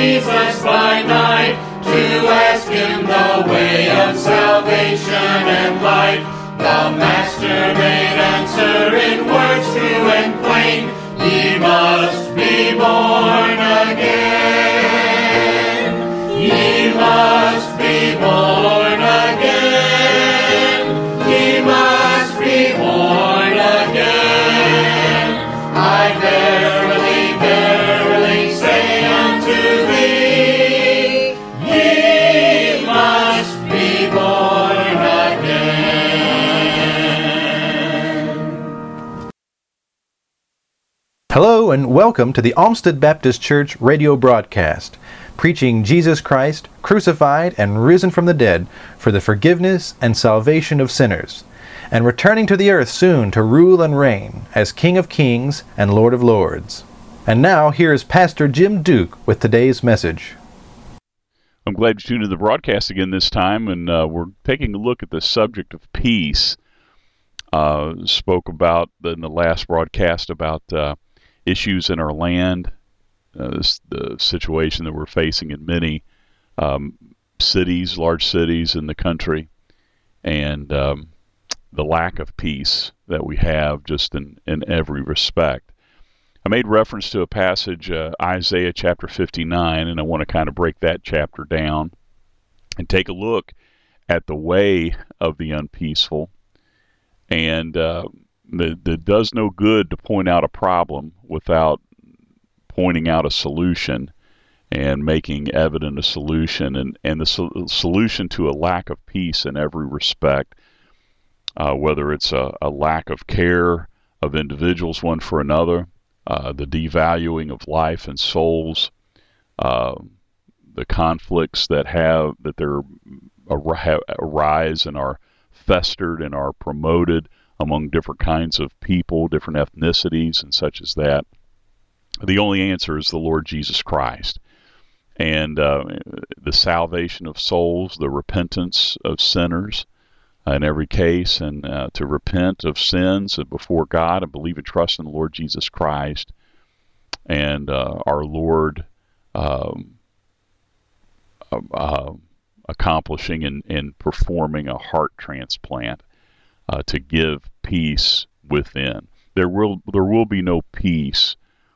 Jesus by night, to ask him the way of salvation and light. The Master made answer in words true and plain, ye must be born again. Ye must be born again. Ye must be born again. I verily, verily say unto thee, ye must be born again. Hello and welcome to the Olmsted Baptist Church radio broadcast, preaching Jesus Christ, crucified and risen from the dead for the forgiveness and salvation of sinners, and returning to the earth soon to rule and reign as King of Kings and Lord of Lords. And now, here is Pastor Jim Duke with today's message. I'm glad you tuned in to the broadcast again this time, and we're taking a look at the subject of peace. Spoke about in the last broadcast about issues in our land, the situation that we're facing in many cities, large cities in the country, and the lack of peace that we have just in every respect. I made reference to a passage, Isaiah chapter 59, and I want to kind of break that chapter down and take a look at the way of the unpeaceful. And it does no good to point out a problem without pointing out a solution and making evident a solution. And the solution to a lack of peace in every respect, whether it's a lack of care of individuals one for another, the devaluing of life and souls, the conflicts that arise and are festered and are promoted among different kinds of people, different ethnicities and such as that. The only answer is the Lord Jesus Christ. And the salvation of souls, the repentance of sinners in every case, and to repent of sins before God and believe and trust in the Lord Jesus Christ, and our Lord accomplishing and performing a heart transplant to give peace within. There will be no peace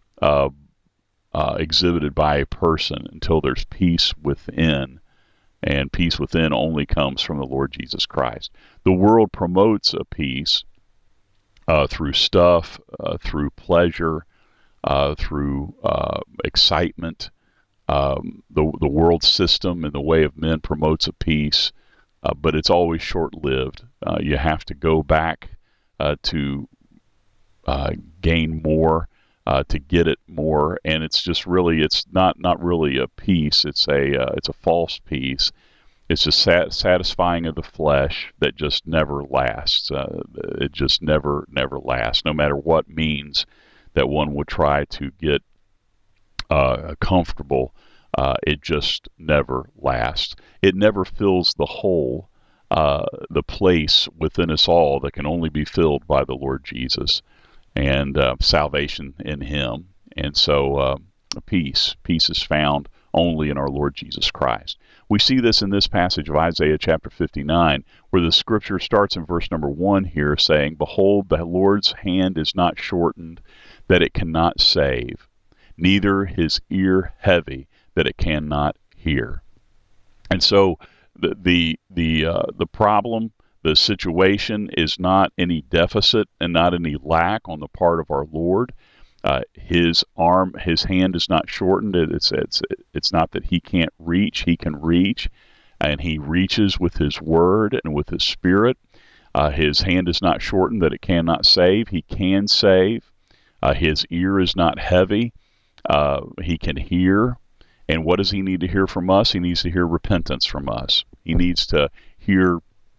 exhibited by a person until there's peace within, and peace within only comes from the Lord Jesus Christ. The world promotes a peace through stuff, through pleasure, through excitement. The world system and the way of men promotes a peace, but it's always short-lived. You have to go back to gain more, to get it more, and it's not really a peace. It's a false peace. It's just satisfying of the flesh that just never lasts. It just never lasts, no matter what means that one would try to get comfortable. It just never lasts. It never fills the hole, the place within us all that can only be filled by the Lord Jesus and salvation in Him. And so peace is found only in our Lord Jesus Christ. We see this in this passage of Isaiah chapter 59, where the scripture starts in verse number 1 here, saying, "Behold, the Lord's hand is not shortened, that it cannot save, neither his ear heavy, that it cannot hear." And so the problem, the situation is not any deficit and not any lack on the part of our Lord. His hand is not shortened. It's not that he can't reach. He can reach, and he reaches with his word and with his spirit. His hand is not shortened that it cannot save. He can save. His ear is not heavy. He can hear. And what does he need to hear from us? He needs to hear repentance from us. He needs to hear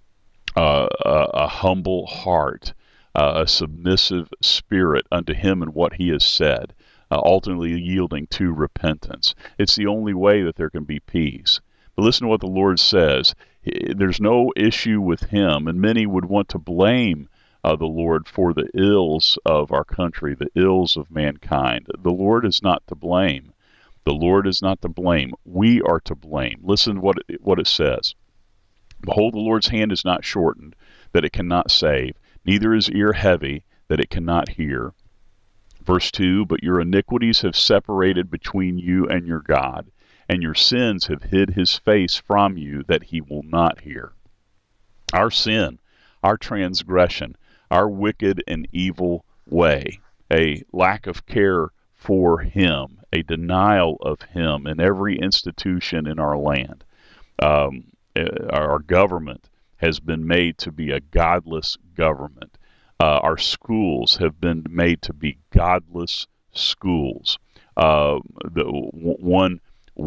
a humble heart, a submissive spirit unto him and what he has said, ultimately yielding to repentance. It's the only way that there can be peace. But listen to what the Lord says. There's no issue with him, and many would want to blame the Lord for the ills of our country, the ills of mankind. The Lord is not to blame. The Lord is not to blame. We are to blame. Listen to what it says. Behold, the Lord's hand is not shortened, that it cannot save, neither is ear heavy, that it cannot hear. Verse 2, but your iniquities have separated between you and your God, and your sins have hid his face from you, that he will not hear. Our sin, our transgression, our wicked and evil way, a lack of care for him, a denial of him in every institution in our land. Our government has been made to be a godless government. Our schools have been made to be godless schools. The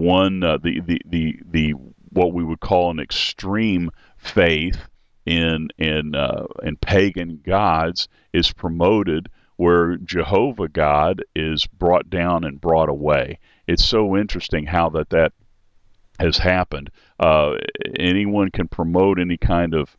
what we would call an extreme faith in pagan gods is promoted, where Jehovah God is brought down and brought away. It's so interesting how that has happened. Anyone can promote any kind of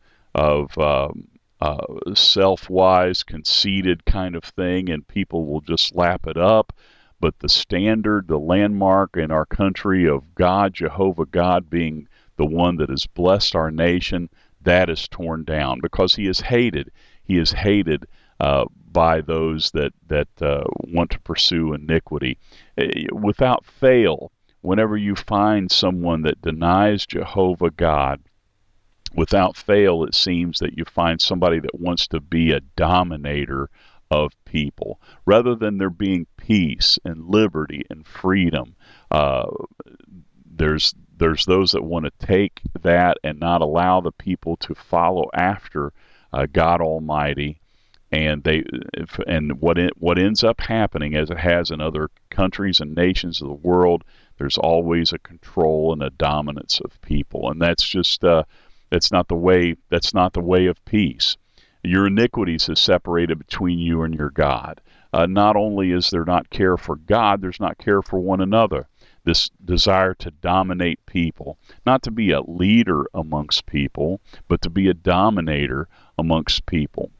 self-wise, conceited kind of thing, and people will just lap it up. But the standard, the landmark in our country of God, Jehovah God, being the one that has blessed our nation, that is torn down because he is hated. He is hated by those that want to pursue iniquity. Without fail, whenever you find someone that denies Jehovah God, without fail, it seems that you find somebody that wants to be a dominator of people. Rather than there being peace and liberty and freedom, there's those that want to take that and not allow the people to follow after God Almighty. And what ends up happening, as it has in other countries and nations of the world, there's always a control and a dominance of people, and that's just that's not the way. That's not the way of peace. Your iniquities have separated between you and your God. Not only is there not care for God, there's not care for one another. This desire to dominate people, not to be a leader amongst people, but to be a dominator amongst people.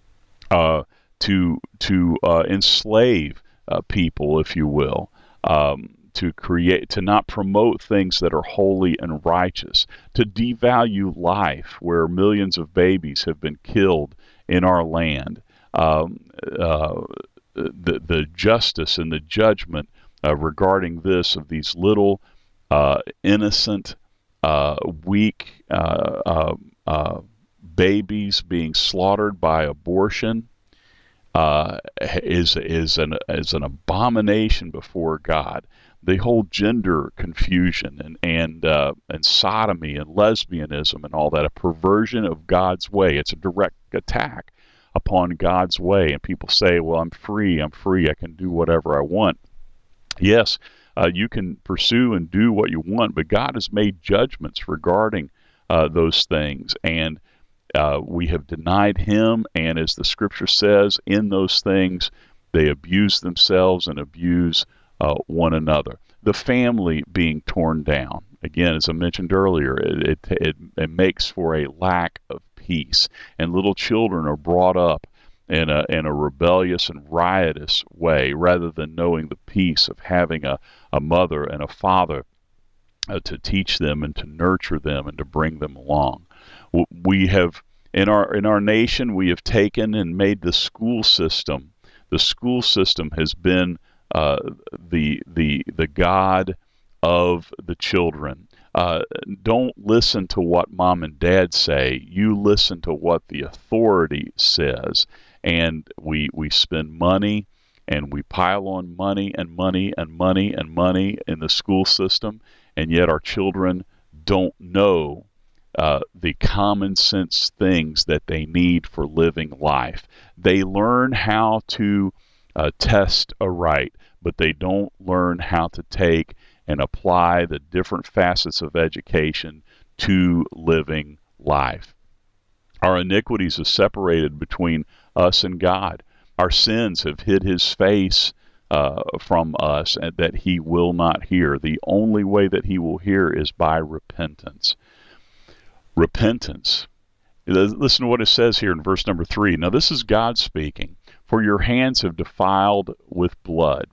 To enslave people, if you will, to not promote things that are holy and righteous, to devalue life, where millions of babies have been killed in our land. The justice and the judgment regarding this, of these little innocent, weak babies being slaughtered by abortion, is an abomination before God. The whole gender confusion and sodomy and lesbianism and all that, a perversion of God's way. It's a direct attack upon God's way. And people say, well, I'm free, I can do whatever I want. Yes, you can pursue and do what you want, but God has made judgments regarding those things, and we have denied him, and as the scripture says, in those things they abuse themselves and abuse one another. The family being torn down, again, as I mentioned earlier, it makes for a lack of peace, and little children are brought up in a rebellious and riotous way, rather than knowing the peace of having a mother and a father to teach them and to nurture them and to bring them along. We have in our nation, we have taken and made the school system. The school system has been the God of the children. Don't listen to what mom and dad say. You listen to what the authority says. And we spend money, and we pile on money and money and money and money in the school system, and yet our children don't know the common sense things that they need for living life. They learn how to test a right, but they don't learn how to take and apply the different facets of education to living life. Our iniquities are separated between us and God. Our sins have hid his face from us, and that he will not hear. The only way that he will hear is by repentance. Repentance. Listen to what it says here in verse number 3. Now this is God speaking. For your hands have defiled with blood,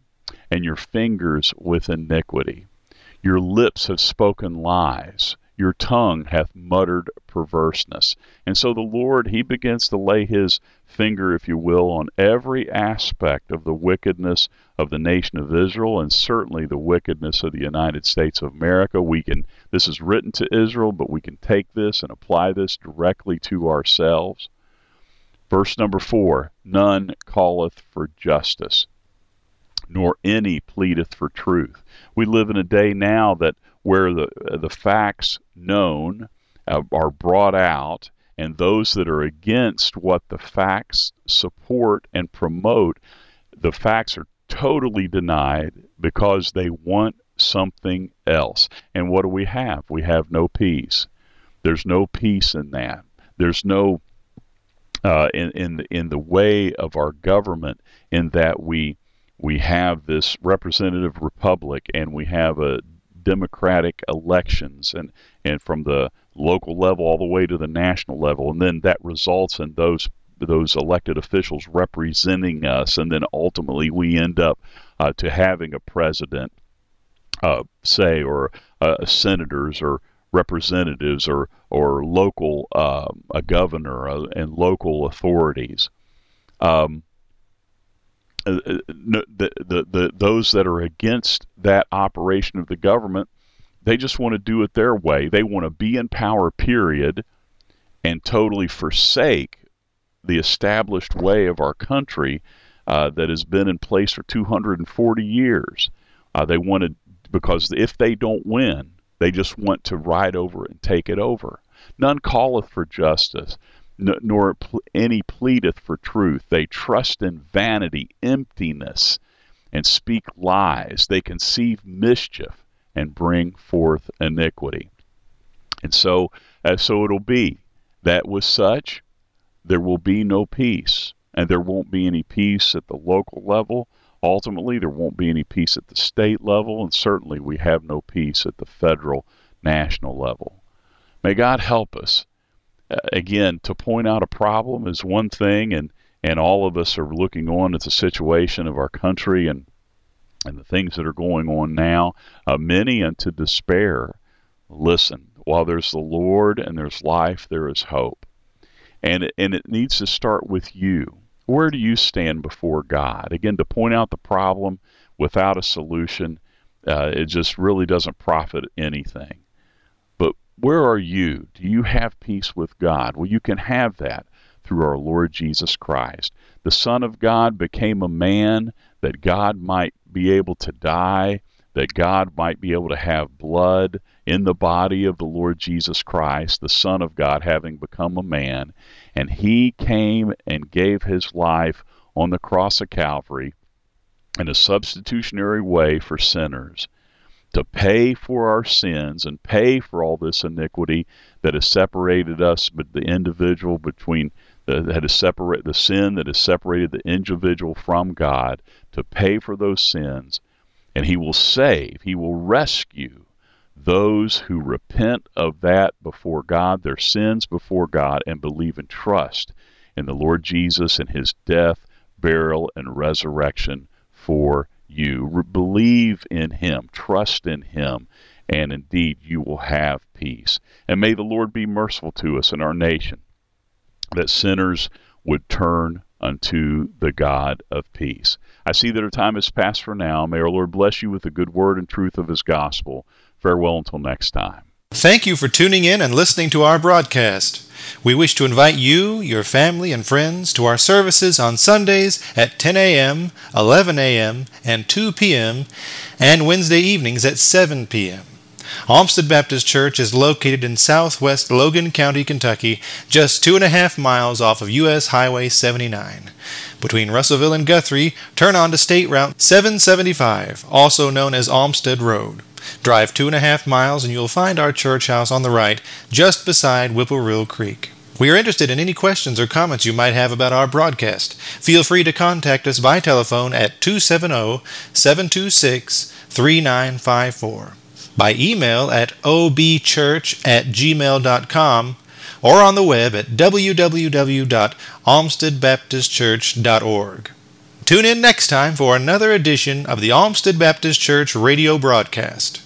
and your fingers with iniquity. Your lips have spoken lies. Your tongue hath muttered perverseness. And so the Lord, he begins to lay his finger, if you will, on every aspect of the wickedness of the nation of Israel, and certainly the wickedness of the United States of America. This is written to Israel, but we can take this and apply this directly to ourselves. Verse number 4, none calleth for justice, nor any pleadeth for truth. We live in a day now where the facts known are brought out, and those that are against what the facts support and promote, the facts are totally denied because they want something else. And what do we have? We have no peace. There's no peace in that. There's no in the way of our government, in that we have this representative republic, and we have a democratic elections, and from the local level all the way to the national level, and then that results in those elected officials representing us, and then ultimately we end up to having a president, say, or senators or representatives or local a governor and local authorities. Those that are against that operation of the government, they just want to do it their way. They want to be in power, period, and totally forsake the established way of our country that has been in place for 240 years. They wanted, because if they don't win, they just want to ride over it and take it over. None calleth for justice, nor any pleadeth for truth. They trust in vanity, emptiness, and speak lies. They conceive mischief and bring forth iniquity. And so it'll be that with such, there will be no peace, and there won't be any peace at the local level. Ultimately, there won't be any peace at the state level, and certainly we have no peace at the federal, national level. May God help us. Again, to point out a problem is one thing, and all of us are looking on at the situation of our country and the things that are going on now, many unto despair. Listen, while there's the Lord and there's life, there is hope. And it needs to start with you. Where do you stand before God? Again, to point out the problem without a solution, it just really doesn't profit anything. But where are you? Do you have peace with God? Well, you can have that through our Lord Jesus Christ. The Son of God became a man that God might be able to die, that God might be able to have blood in the body of the Lord Jesus Christ, the Son of God having become a man. And he came and gave his life on the cross of Calvary in a substitutionary way for sinners, to pay for our sins and pay for all this iniquity that has separated us, but the individual between the sin that has separated the individual from God, to pay for those sins. And he will save, he will rescue those who repent of that before God, their sins before God, and believe and trust in the Lord Jesus and his death, burial, and resurrection for you. Believe in him, trust in him, and indeed you will have peace. And may the Lord be merciful to us in our nation, that sinners would turn unto the God of peace. I see that our time has passed for now. May our Lord bless you with the good word and truth of his gospel. Farewell until next time. Thank you for tuning in and listening to our broadcast. We wish to invite you, your family, and friends to our services on Sundays at 10 a.m., 11 a.m., and 2 p.m., and Wednesday evenings at 7 p.m. Olmsted Baptist Church is located in southwest Logan County, Kentucky, just 2.5 miles off of U.S. Highway 79. Between Russellville and Guthrie, turn on to State Route 775, also known as Olmsted Road. Drive 2.5 miles and you'll find our church house on the right, just beside Whippoorwill Creek. We are interested in any questions or comments you might have about our broadcast. Feel free to contact us by telephone at 270-726-3954, by email at obchurch@gmail.com, or on the web at www.olmstedbaptistchurch.org. Tune in next time for another edition of the Olmsted Baptist Church radio broadcast.